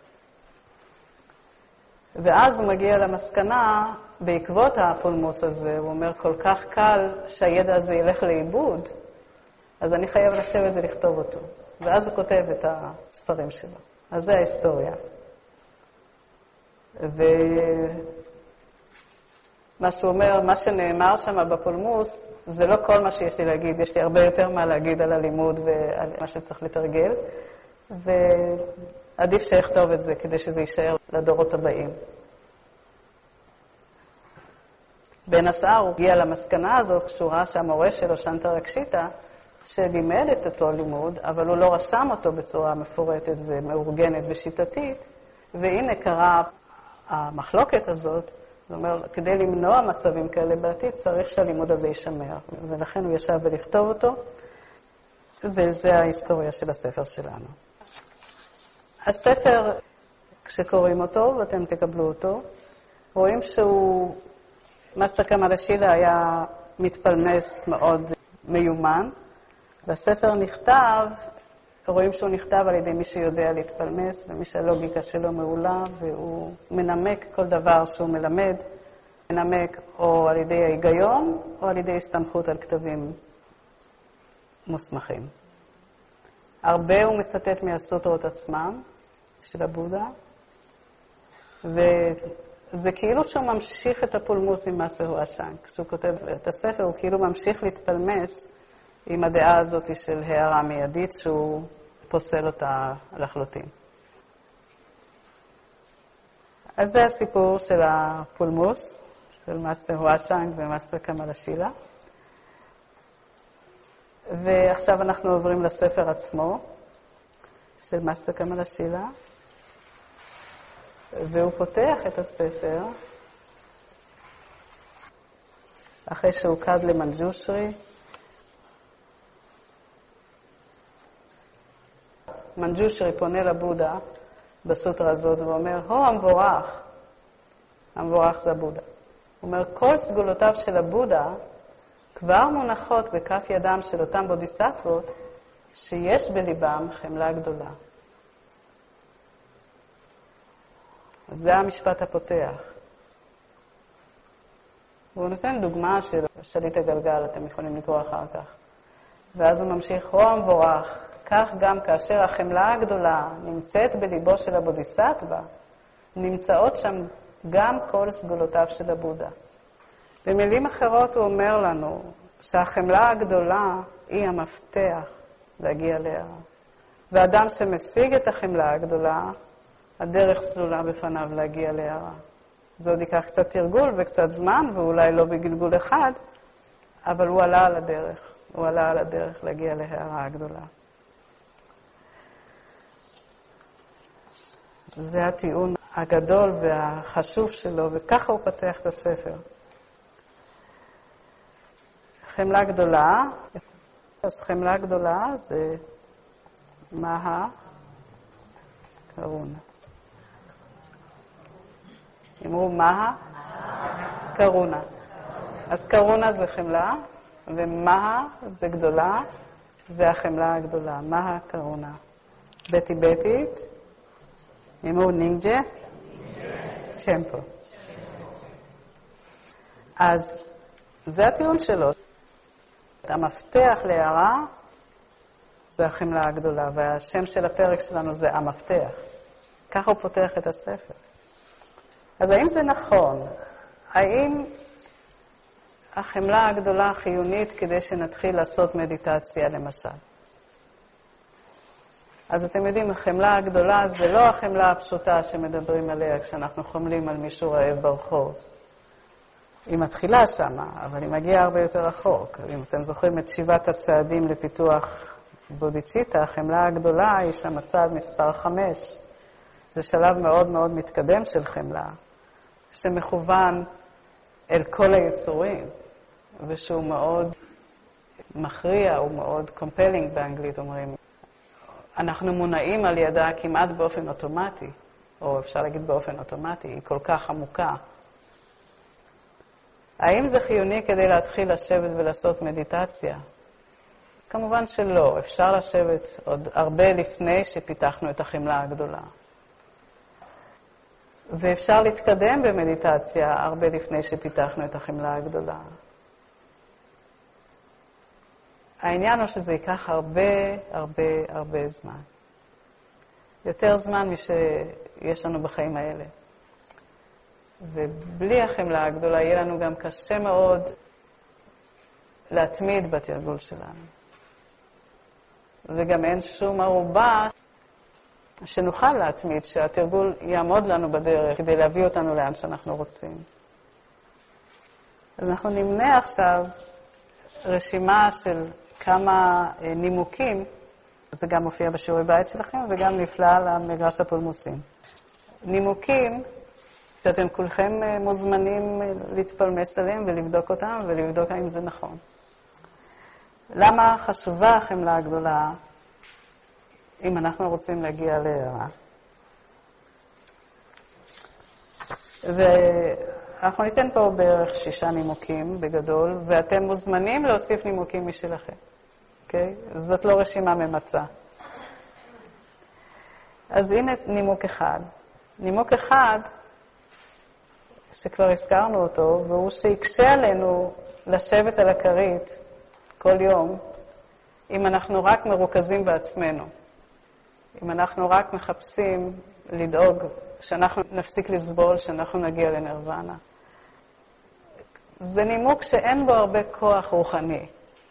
ואז הוא מגיע למסקנה, בעקבות הפולמוס הזה, הוא אומר, כל כך קל שהידע הזה ילך לאיבוד, אז אני חייב לשבת ולכתוב אותו. ואז הוא כותב את הספרים שלו. אז זה ההיסטוריה. ומה שהוא אומר, מה שנאמר שם בפולמוס, זה לא כל מה שיש לי להגיד. יש לי הרבה יותר מה להגיד על הלימוד ועל מה שצריך לתרגל. ועדיף שיכתוב את זה כדי שזה יישאר לדורות הבאים. בין השאר הוא הגיע למסקנה הזאת כשהוא ראה שהמורה שלו, שנטה רקשיטה, שלימד את אותו לימוד, אבל הוא לא רשם אותו בצורה מפורטת ומאורגנת ושיטתית, והנה קרה המחלוקת הזאת, זאת אומרת, כדי למנוע מצבים כאלה בעתיד, צריך שהלימוד הזה יישמר, ולכן הוא ישב ולכתוב אותו, וזה ההיסטוריה של הספר שלנו. הספר, כשקוראים אותו, ואתם תקבלו אותו, רואים שהוא, מאסטר קמאלה שילה היה מתפלמס מאוד מיומן, והספר נכתב, רואים שהוא נכתב על ידי מי שיודע להתפלמס, ומי שהלוגיקה שלו מעולה, והוא מנמק כל דבר שהוא מלמד, מנמק או על ידי ההיגיון, או על ידי הסתמכות על כתבים מוסמכים. הרבה הוא מצטט מהסוטרות עצמם, של הבודה, וזה כאילו שהוא ממשיך את הפולמוס עם מאסטר הואשאנג. כשהוא כותב את הספר, הוא כאילו ממשיך להתפלמס עם הדעה הזאת של הערה מיידית, שהוא פוסל אותה לחלוטין. אז זה הסיפור של הפולמוס, של מאסטר הואשאנג ומאסטר קמאלה שילה. ועכשיו אנחנו עוברים לספר עצמו, של מאסטר קמאלה שילה. והוא פותח את הספר, אחרי שהוא קד למנג'ושרי. מנג'ושרי פונה לבודה בסוטרה הזאת ואומר, הו המבורך, המבורך זה הבודה. הוא אומר, כל סגולותיו של הבודה כבר מונחות בכף ידם של אותם בודיסטוות שיש בליבם חמלה גדולה. אז זה המשפט הפותח. והוא נותן דוגמה של שליט הגלגל, אתם יכולים לקרוא אחר כך. ואז הוא ממשיך, הו המבורך, כך גם כאשר החמלה הגדולה נמצאת בליבו של הבודיסטווה, נמצאות שם גם כל סגולותיו של הבודה. במילים אחרות הוא אומר לנו שהחמלה הגדולה היא המפתח להגיע להערה. ואדם שמשיג את החמלה הגדולה, הדרך סלולה בפניו להגיע להערה. זה עוד ייקח קצת תרגול וקצת זמן, ואולי לא בגלגול אחד, אבל הוא עלה על הדרך. הוא עלה על הדרך להגיע להערה הגדולה. זה הטיעון הגדול והחשוב שלו, וככה הוא פתח את הספר. חמלה גדולה, אז חמלה גדולה זה מה קרונה. אמרו מה קרונה. אז קרונה זה חמלה, ומה זה גדולה, זה החמלה הגדולה. מה קרונה. בטיבטית, אמרו נינג'ה, צ'מפו. אז זה הטיעון שלו. המפתח להערה זה החמלה הגדולה, והשם של הפרק שלנו זה המפתח. ככה הוא פותח את הספר. אז האם זה נכון? האם החמלה הגדולה חיונית כדי שנתחיל לעשות מדיטציה למשל? אז אתם יודעים, החמלה הגדולה זה לא החמלה הפשוטה שמדברים עליה כשאנחנו חומלים על מישהו רעב ברחוב. היא מתחילה שמה, אבל היא מגיעה הרבה יותר רחוק. אם אתם זוכרים את שבעת הצעדים לפיתוח בודיצ'יטה, החמלה הגדולה היא שם הצעד מספר חמש. זה שלב מאוד מאוד מתקדם של חמלה, שמכוון אל כל היצורים, ושהוא מאוד מכריע, הוא מאוד compelling באנגלית אומרים. אנחנו מונעים על ידה כמעט באופן אוטומטי, או אפשר להגיד באופן אוטומטי, היא כל כך עמוקה. האם זה חיוני כדי להתחיל לשבת ולעשות מדיטציה? אז כמובן שלא, אפשר לשבת עוד הרבה לפני שפיתחנו את החמלה הגדולה. ואפשר להתקדם במדיטציה הרבה לפני שפיתחנו את החמלה הגדולה. העניין הוא שזה ייקח הרבה, הרבה, הרבה זמן. יותר זמן משיש לנו בחיים האלה. ובלי החמלה הגדולה יהיה לנו גם קשה מאוד להתמיד בתרגול שלנו. וגם אין שום ערובה שנוכל להתמיד, שהתרגול יעמוד לנו בדרך כדי להביא אותנו לאן שאנחנו רוצים. אז אנחנו נמנה עכשיו רשימה של כמה נימוקים, זה גם מופיע בשיעורי בית שלכם וגם נפלא למגרש הפולמוסים. נימוקים שאתם כולכם מוזמנים להתפלמס עליהם ולבדוק אותם ולבדוק האם זה נכון. למה חשובה החמלה הגדולה אם אנחנו רוצים להגיע להערה? ואנחנו ניתן פה בערך שישה נימוקים בגדול, ואתם מוזמנים להוסיף נימוקים משלכם. אוקיי? זאת לא רשימה ממצה. אז הנה נימוק אחד. נימוק אחד, שכבר הזכרנו אותו, והוא שיקשה עלינו לשבת על הכרית כל יום, אם אנחנו רק מרוכזים בעצמנו. אם אנחנו רק מחפשים לדאוג שאנחנו נפסיק לסבול, שאנחנו נגיע לנירוונה. זה נימוק שאין בו הרבה כוח רוחני,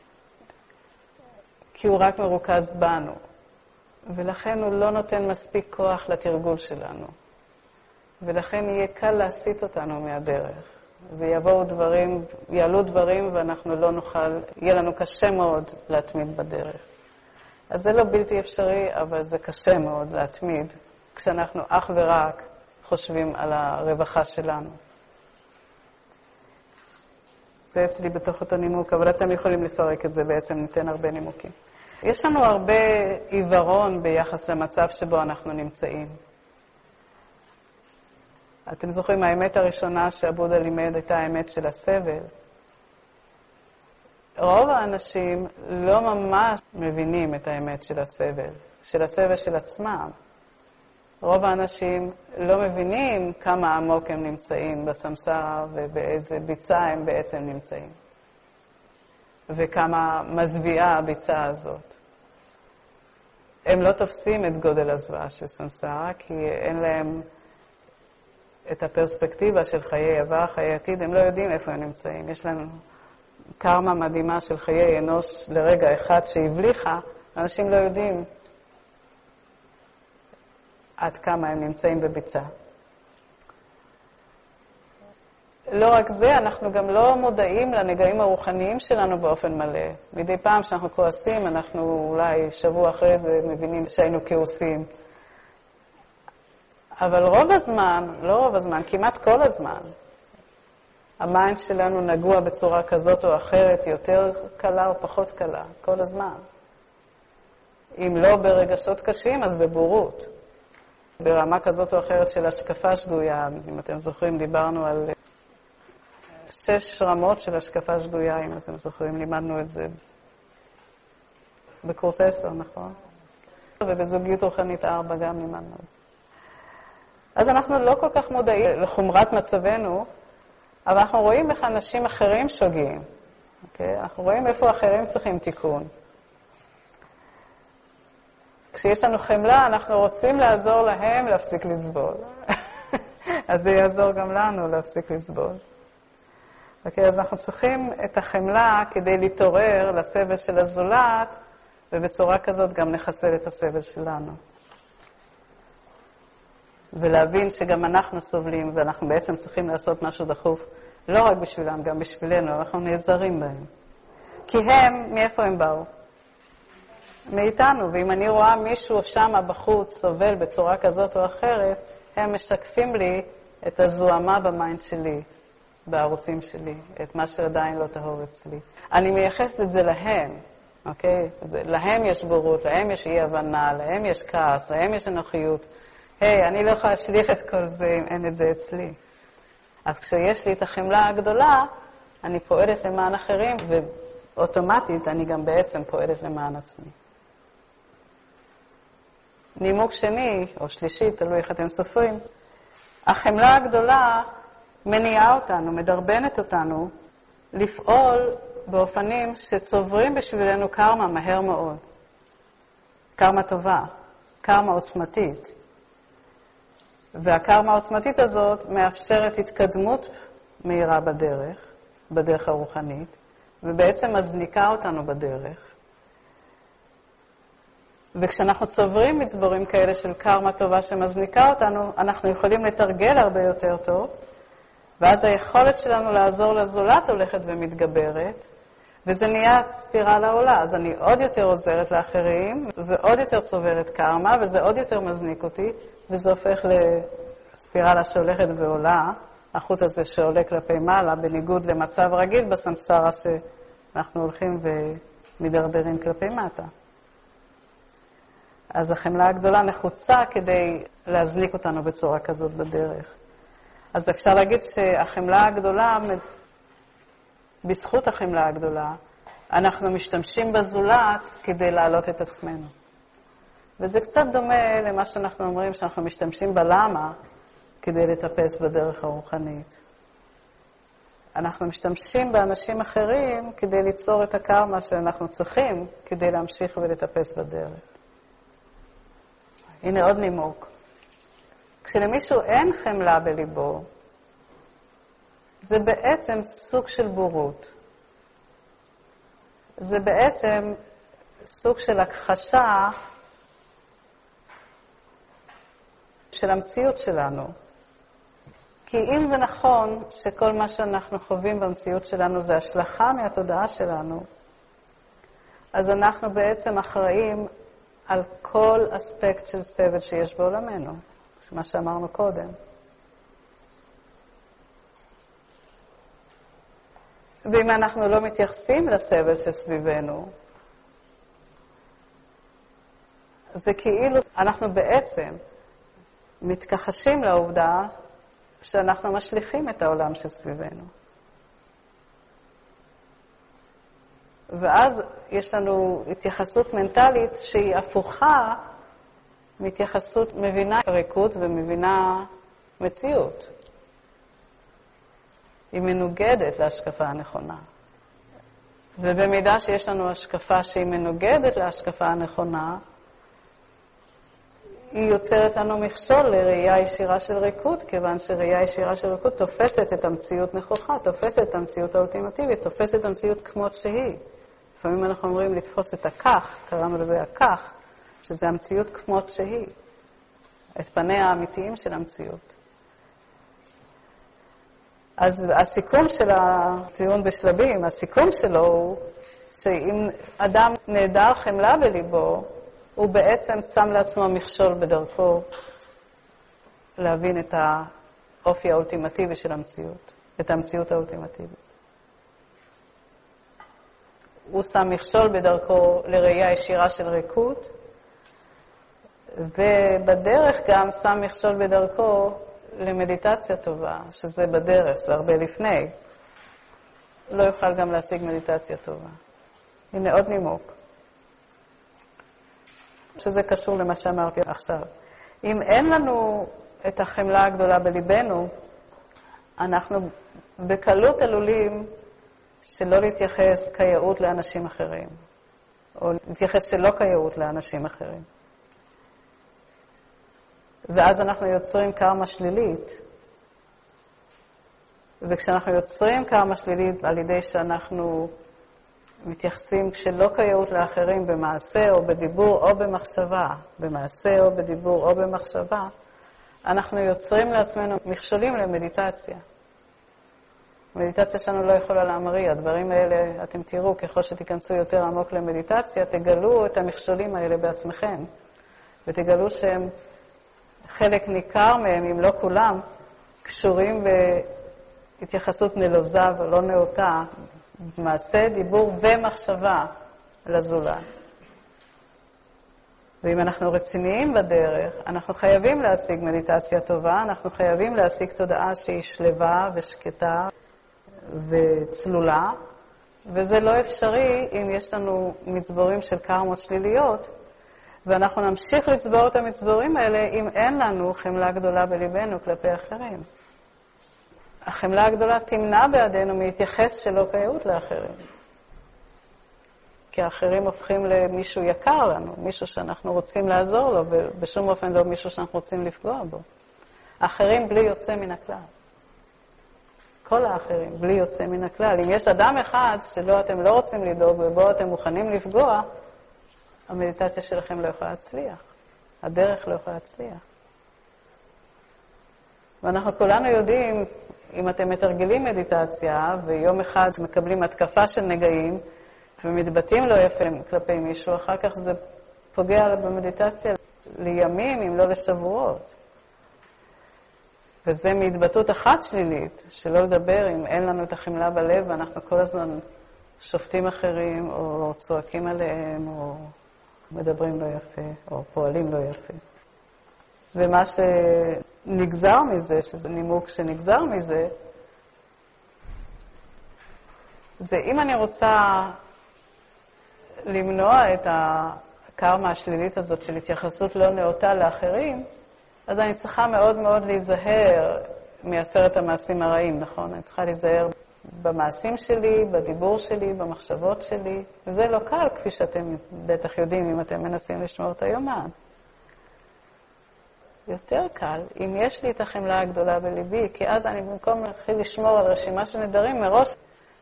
כי הוא רק מרוכז בנו, ולכן הוא לא נותן מספיק כוח לתרגול שלנו. ולכן יהיה קל להסיט אותנו מהדרך, ויבואו דברים, יעלו דברים ואנחנו לא נוכל, יהיה לנו קשה מאוד להתמיד בדרך. אז זה לא בלתי אפשרי, אבל זה קשה מאוד להתמיד, כשאנחנו אך ורק חושבים על הרווחה שלנו. זה אצלי בתוך אותו נימוק, אבל אתם יכולים לפרק את זה, בעצם ניתן הרבה נימוקים. יש לנו הרבה עיוורון ביחס למצב שבו אנחנו נמצאים. אתם זוכרים, האמת הראשונה שהבודה לימד הייתה האמת של הסבל. רוב האנשים לא ממש מבינים את האמת של הסבל, של הסבל של עצמם. רוב האנשים לא מבינים כמה עמוק הם נמצאים בסמסרה ובאיזה ביצה הם בעצם נמצאים. וכמה מזוויעה הביצה הזאת. הם לא תופסים את גודל הזוועה של סמסרה, כי אין להם את הפרספקטיבה של חיי עבר, חיי עתיד, הם לא יודעים איפה הם נמצאים. יש להם קרמה מדהימה של חיי אנוש לרגע אחד שהבליחה, אנשים לא יודעים עד כמה הם נמצאים בביצה. לא רק זה, אנחנו גם לא מודעים לנגעים הרוחניים שלנו באופן מלא. מדי פעם שאנחנו כועסים, אנחנו אולי שבוע אחרי זה מבינים שהיינו כעוסים. אבל רוב הזמן, לא רוב הזמן, כמעט כל הזמן, המיינד שלנו נגוע בצורה כזאת או אחרת, יותר קלה או פחות קלה, כל הזמן. אם לא ברגשות קשים, אז בבורות. ברמה כזאת או אחרת של השקפה שגויה, אם אתם זוכרים, דיברנו על שש רמות של השקפה שגויה, אם אתם זוכרים, לימדנו את זה בקורס עשר, נכון? ובזוגיות רוחנית ארבע גם לימדנו את זה. אז אנחנו לא כל כך מודעים לחומרת מצבנו, אבל אנחנו רואים איך אנשים אחרים שוגים. Okay? אנחנו רואים איפה אחרים צריכים תיקון. כשיש לנו חמלה, אנחנו רוצים לעזור להם להפסיק לסבול. אז זה יעזור גם לנו להפסיק לסבול. אוקיי, אז אנחנו צריכים את החמלה כדי להתעורר לסבל של הזולת, ובצורה כזאת גם נחסל את הסבל שלנו. ולהבין שגם אנחנו סובלים, ואנחנו בעצם צריכים לעשות משהו דחוף, לא רק בשבילם, גם בשבילנו, אנחנו נעזרים בהם. כי הם, מאיפה הם באו? מאיתנו, ואם אני רואה מישהו שם בחוץ סובל בצורה כזאת או אחרת, הם משקפים לי את הזוהמה במיינד שלי, בערוצים שלי, את מה שעדיין לא טהור אצלי. אני מייחסת את זה להם, אוקיי? זה, להם יש בורות, להם יש אי הבנה, להם יש כעס, להם יש אנוכיות. היי, hey, אני לא יכולה להשליך את כל זה אם אין את זה אצלי. אז כשיש לי את החמלה הגדולה, אני פועלת למען אחרים, ואוטומטית אני גם בעצם פועלת למען עצמי. נימוק שני, או שלישי, תלוי איך אתם סופרים, החמלה הגדולה מניעה אותנו, מדרבנת אותנו, לפעול באופנים שצוברים בשבילנו קרמה מהר מאוד. קרמה טובה, קרמה עוצמתית. והקרמה העוצמתית הזאת מאפשרת התקדמות מהירה בדרך, בדרך הרוחנית, ובעצם מזניקה אותנו בדרך. וכשאנחנו צוברים מצבורים כאלה של קרמה טובה שמזניקה אותנו, אנחנו יכולים לתרגל הרבה יותר טוב, ואז היכולת שלנו לעזור לזולת הולכת ומתגברת, וזה נהיה ספירלה עולה. אז אני עוד יותר עוזרת לאחרים, ועוד יותר צוברת קרמה, וזה עוד יותר מזניק אותי, וזה הופך לספירלה שהולכת ועולה, החוט הזה שעולה כלפי מעלה, בניגוד למצב רגיל בסמסרה שאנחנו הולכים ומדרדרים כלפי מטה. אז החמלה הגדולה נחוצה כדי להזניק אותנו בצורה כזאת בדרך. אז אפשר להגיד שהחמלה הגדולה, בזכות החמלה הגדולה, אנחנו משתמשים בזולת כדי להעלות את עצמנו. וזה קצת דומה למה שאנחנו אומרים, שאנחנו משתמשים בלמה כדי לטפס בדרך הרוחנית. אנחנו משתמשים באנשים אחרים כדי ליצור את הקרמה שאנחנו צריכים כדי להמשיך ולטפס בדרך. הנה עוד נימוק. כשלמישהו אין חמלה בליבו, זה בעצם סוג של בורות. זה בעצם סוג של הכחשה של המציאות שלנו. כי אם זה נכון שכל מה שאנחנו חווים במציאות שלנו זה השלכה מהתודעה שלנו, אז אנחנו בעצם אחראים על כל אספקט של סבל שיש בעולמנו, מה שאמרנו קודם. ואם אנחנו לא מתייחסים לסבל שסביבנו, זה כאילו אנחנו בעצם מתכחשים לעובדה שאנחנו משליכים את העולם שסביבנו. ואז יש לנו התייחסות מנטלית שהיא הפוכה מהתייחסות מבינה ריקות ומבינה מציאות. היא מנוגדת להשקפה הנכונה. ובמידה שיש לנו השקפה שהיא מנוגדת להשקפה הנכונה, היא יוצרת לנו מכשול לראייה ישירה של ריקות, כיוון שראייה ישירה של ריקות תופסת את המציאות נכוחה, תופסת את המציאות האולטימטיבית, תופסת את המציאות כמות שהיא. לפעמים אנחנו אומרים לתפוס את הכך, קראנו לזה הכך, שזה המציאות כמות שהיא, את פניה האמיתיים של המציאות. אז הסיכום של הציון בשלבים, הסיכום שלו הוא שאם אדם נעדר חמלה בליבו, הוא בעצם שם לעצמו מכשול בדרכו להבין את האופי האולטימטיבי של המציאות, את המציאות האולטימטיבית. הוא שם מכשול בדרכו לראייה ישירה של ריקות, ובדרך גם שם מכשול בדרכו למדיטציה טובה, שזה בדרך, זה הרבה לפני. לא יוכל גם להשיג מדיטציה טובה. הנה עוד נימוק. שזה קשור למה שאמרתי עכשיו. אם אין לנו את החמלה הגדולה בליבנו, אנחנו בקלות עלולים שלא להתייחס כיאות לאנשים אחרים, או להתייחס שלא כיאות לאנשים אחרים. ואז אנחנו יוצרים קרמה שלילית. וכשאנחנו יוצרים קרמה שלילית על ידי שאנחנו מתייחסים שלא כיאות לאחרים במעשה או בדיבור או במחשבה, במעשה או בדיבור או במחשבה, אנחנו יוצרים לעצמנו מכשולים למדיטציה. המדיטציה שלנו לא יכולה להמריא. הדברים האלה, אתם תראו, ככל שתיכנסו יותר עמוק למדיטציה, תגלו את המכשולים האלה בעצמכם, ותגלו שהם חלק ניכר מהם, אם לא כולם, קשורים בהתייחסות נלוזה ולא נאותה, מעשה, דיבור ומחשבה לזולת. ואם אנחנו רציניים בדרך, אנחנו חייבים להשיג מדיטציה טובה, אנחנו חייבים להשיג תודעה שהיא שלווה ושקטה וצלולה, וזה לא אפשרי אם יש לנו מצבורים של קרמות שליליות, ואנחנו נמשיך לצבור את המצבורים האלה אם אין לנו חמלה גדולה בליבנו כלפי אחרים. החמלה הגדולה תמנע בעדינו להתייחס שלא כיאות לאחרים. כי האחרים הופכים למישהו יקר לנו, מישהו שאנחנו רוצים לעזור לו, ובשום אופן לא מישהו שאנחנו רוצים לפגוע בו. האחרים בלי יוצא מן הכלל. כל האחרים בלי יוצא מן הכלל. אם יש אדם אחד שלא אתם לא רוצים לדאוג ובו אתם מוכנים לפגוע, המדיטציה שלכם לא יכולה להצליח. הדרך לא יכולה להצליח. ואנחנו כולנו יודעים, אם אתם מתרגלים מדיטציה, ויום אחד מקבלים התקפה של נגעים, ומתבטאים לא יפה כלפי מישהו, אחר כך זה פוגע במדיטציה לימים, אם לא לשבועות. וזה מהתבטאות אחת שלילית, שלא לדבר אם אין לנו את החמלה בלב, ואנחנו כל הזמן שופטים אחרים, או צועקים עליהם, או מדברים לא יפה, או פועלים לא יפה. ומה שנגזר מזה, שזה נימוק שנגזר מזה, זה אם אני רוצה למנוע את הקרמה השלילית הזאת של התייחסות לא נאותה לאחרים, אז אני צריכה מאוד מאוד להיזהר מעשרת המעשים הרעים, נכון? אני צריכה להיזהר במעשים שלי, בדיבור שלי, במחשבות שלי. זה לא קל, כפי שאתם בטח יודעים אם אתם מנסים לשמור את היומן. יותר קל אם יש לי את החמלה הגדולה בליבי, כי אז אני במקום להתחיל לשמור על רשימה של נדרים מראש,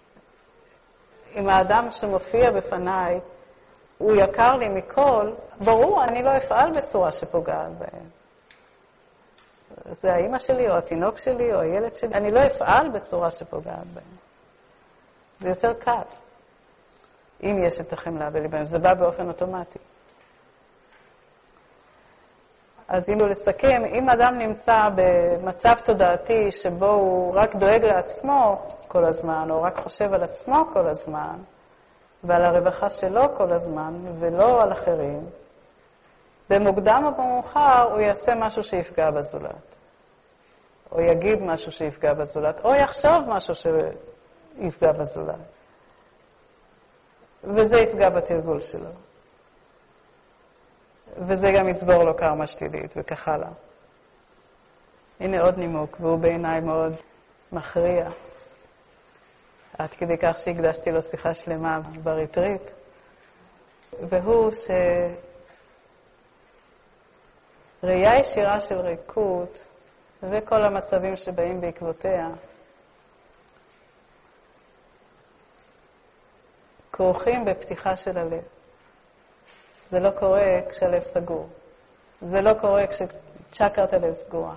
אם האדם שמופיע בפניי הוא יקר לי מכל, ברור, אני לא אפעל בצורה שפוגעת בהם. זה האמא שלי, או התינוק שלי, או הילד שלי. אני לא אפעל בצורה שפוגעת בהם. זה יותר קל. אם יש את החמלה בליבנו, זה בא באופן אוטומטי. אז אם הוא לסכם, אם אדם נמצא במצב תודעתי שבו הוא רק דואג לעצמו כל הזמן, או רק חושב על עצמו כל הזמן, ועל הרווחה שלו כל הזמן, ולא על אחרים, במוקדם או במאוחר הוא יעשה משהו שיפגע בזולת. או יגיד משהו שיפגע בזולת, או יחשוב משהו שיפגע בזולת. וזה יפגע בתרגול שלו. וזה גם יצבור לו קרמה שלילית וכך הלאה. הנה עוד נימוק, והוא בעיניי מאוד מכריע. עד כדי כך שהקדשתי לו שיחה שלמה בריטריט. והוא שראייה ישירה של ריקות וכל המצבים שבאים בעקבותיה כרוכים בפתיחה של הלב. זה לא קורה כשהלב סגור. זה לא קורה כשצ'קרת הלב סגורה.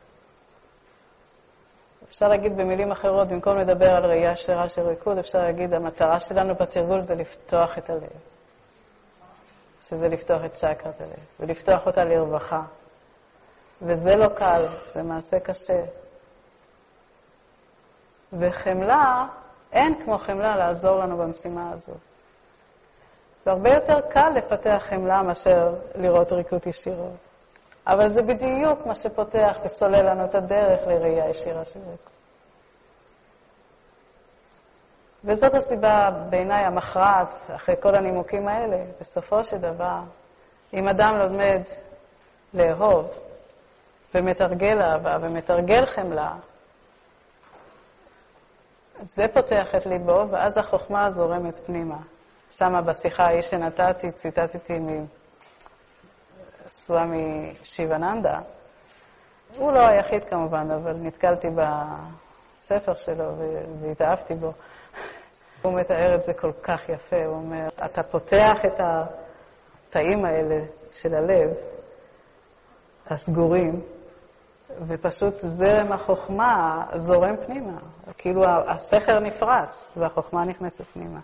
אפשר להגיד במילים אחרות, במקום לדבר על ראייה ישירה של ריקוד, אפשר להגיד, המטרה שלנו בתרגול זה לפתוח את הלב. שזה לפתוח את צ'קרת הלב, ולפתוח אותה לרווחה. וזה לא קל, זה מעשה קשה. וחמלה, אין כמו חמלה לעזור לנו במשימה הזאת. זה הרבה יותר קל לפתח חמלה מאשר לראות ריקות ישירות. אבל זה בדיוק מה שפותח וסולל לנו את הדרך לראייה ישירה של ריקות. וזאת הסיבה בעיניי המכרעת, אחרי כל הנימוקים האלה, בסופו של דבר, אם אדם לומד לאהוב ומתרגל אהבה ומתרגל חמלה, זה פותח את ליבו, ואז החוכמה זורמת פנימה. שמה בשיחה ההיא שנתתי, ציטטתי מסוואמי שיבננדה, הוא לא היחיד כמובן, אבל נתקלתי בספר שלו והתאהבתי בו. הוא מתאר את זה כל כך יפה, הוא אומר, אתה פותח את התאים האלה של הלב, הסגורים, ופשוט זרם החוכמה זורם פנימה. כאילו הסכר נפרץ והחוכמה נכנסת פנימה.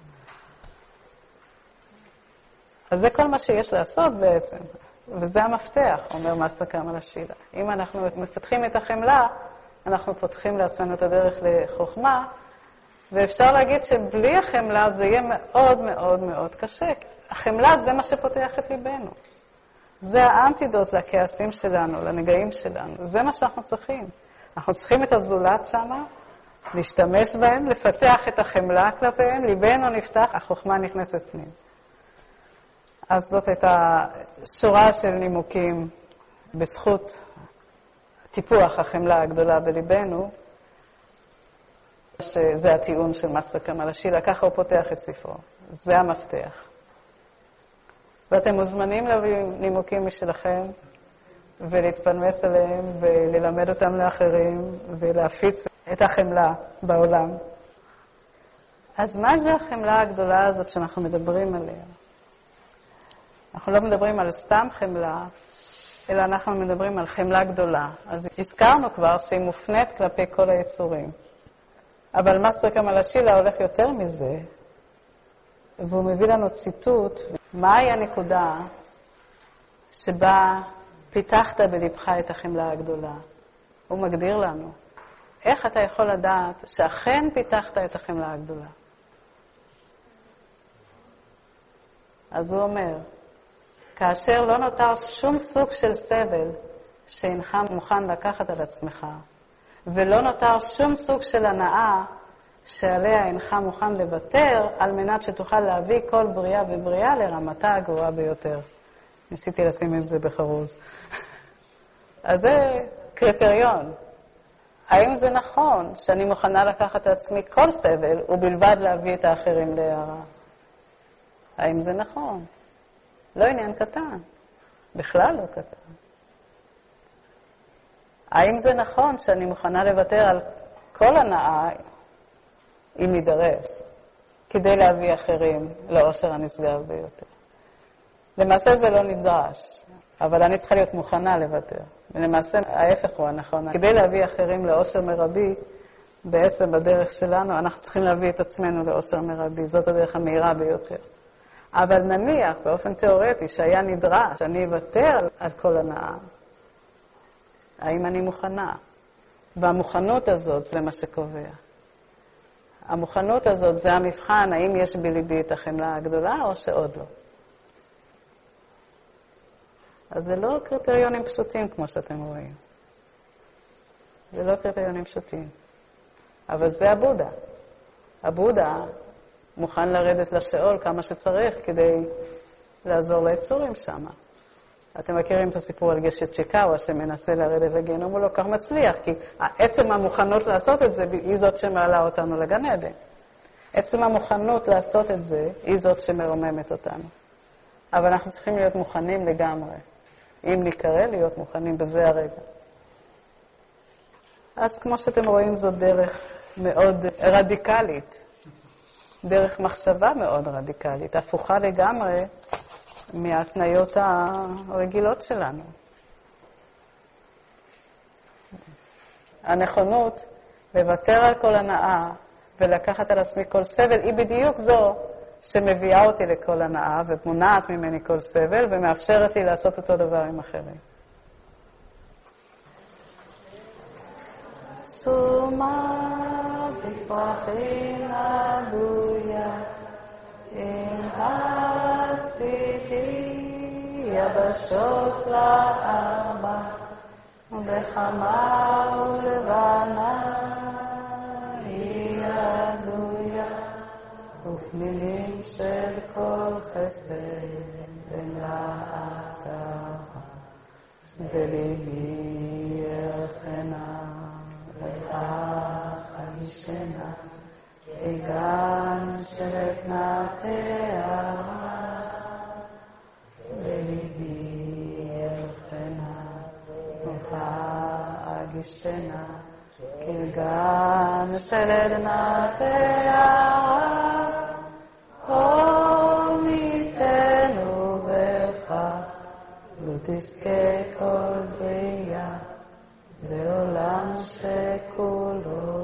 אז זה כל מה שיש לעשות בעצם, וזה המפתח, אומר מאסטר קמאלה שילה. אם אנחנו מפתחים את החמלה, אנחנו פותחים לעצמנו את הדרך לחוכמה, ואפשר להגיד שבלי החמלה זה יהיה מאוד מאוד מאוד קשה. החמלה זה מה שפותח את ליבנו. זה האנטידוט לכעסים שלנו, לנגעים שלנו. זה מה שאנחנו צריכים. אנחנו צריכים את הזולת שמה, להשתמש בהם, לפתח את החמלה כלפיהם, ליבנו נפתח, החוכמה נכנסת פנים. אז זאת הייתה שורה של נימוקים בזכות טיפוח החמלה הגדולה בליבנו, שזה הטיעון של מאסטר קמאלה שילה, ככה הוא פותח את ספרו. זה המפתח. ואתם מוזמנים להביא נימוקים משלכם, ולהתפלמס עליהם, וללמד אותם לאחרים, ולהפיץ את החמלה בעולם. אז מה זה החמלה הגדולה הזאת שאנחנו מדברים עליה? אנחנו לא מדברים על סתם חמלה, אלא אנחנו מדברים על חמלה גדולה. אז הזכרנו כבר שהיא מופנית כלפי כל היצורים. אבל מאסטר קמאלה שילה הולך יותר מזה, והוא מביא לנו ציטוט, מהי הנקודה שבה פיתחת בלבך את החמלה הגדולה. הוא מגדיר לנו. איך אתה יכול לדעת שאכן פיתחת את החמלה הגדולה? אז הוא אומר, כאשר לא נותר שום סוג של סבל שאינך מוכן לקחת על עצמך, ולא נותר שום סוג של הנאה שעליה אינך מוכן לוותר, על מנת שתוכל להביא כל בריאה ובריאה לרמתה הגבוהה ביותר. ניסיתי לשים את זה בחרוז. אז זה קריטריון. האם זה נכון שאני מוכנה לקחת את עצמי כל סבל, ובלבד להביא את האחרים להערה? האם זה נכון? לא עניין קטן. בכלל לא קטן. האם זה נכון שאני מוכנה לוותר על כל הנאה, אם יידרש, כדי להביא אחרים לאושר הנשגב ביותר? למעשה זה לא נדרש, אבל אני צריכה להיות מוכנה לוותר. ולמעשה ההפך הוא הנכון. כדי להביא אחרים לאושר מרבי, בעצם בדרך שלנו, אנחנו צריכים להביא את עצמנו לאושר מרבי. זאת הדרך המהירה ביותר. אבל נניח באופן תיאורטי שהיה נדרש שאני אוותר על כל הנאה, האם אני מוכנה? והמוכנות הזאת זה מה שקובע. המוכנות הזאת זה המבחן, האם יש בליבי את החמלה הגדולה או שעוד לא. אז זה לא קריטריונים פשוטים כמו שאתם רואים. זה לא קריטריונים פשוטים. אבל זה הבודה. הבודה מוכן לרדת לשאול כמה שצריך כדי לעזור ליצורים שם. אתם מכירים את הסיפור על גשת שיקאווה שמנסה לרדת לגיהנום, הוא לא כך מצליח, כי עצם המוכנות לעשות את זה היא זאת שמעלה אותנו לגן עדן. עצם המוכנות לעשות את זה היא זאת שמרוממת אותנו. אבל אנחנו צריכים להיות מוכנים לגמרי. אם נקרא להיות מוכנים בזה הרגע. אז כמו שאתם רואים זאת דרך מאוד רדיקלית. דרך מחשבה מאוד רדיקלית, הפוכה לגמרי מהתניות הרגילות שלנו. הנכונות לוותר על כל הנאה ולקחת על עצמי כל סבל היא בדיוק זו שמביאה אותי לכל הנאה ומונעת ממני כל סבל ומאפשרת לי לעשות אותו דבר עם אחרים. סומה בפרחים הדויה עם הציפי יבשות לארבע וחמה ולבנה היא הדויה ופנינים של כל חסד ולעתה וליבי ירחנה לך חגישנה כגן של פנתיה וליבי ירחנה לך גישנה, כגן של עדנה תארה, אור ניתנו בך, לא תזכה כל בריאה, בעולם שכולו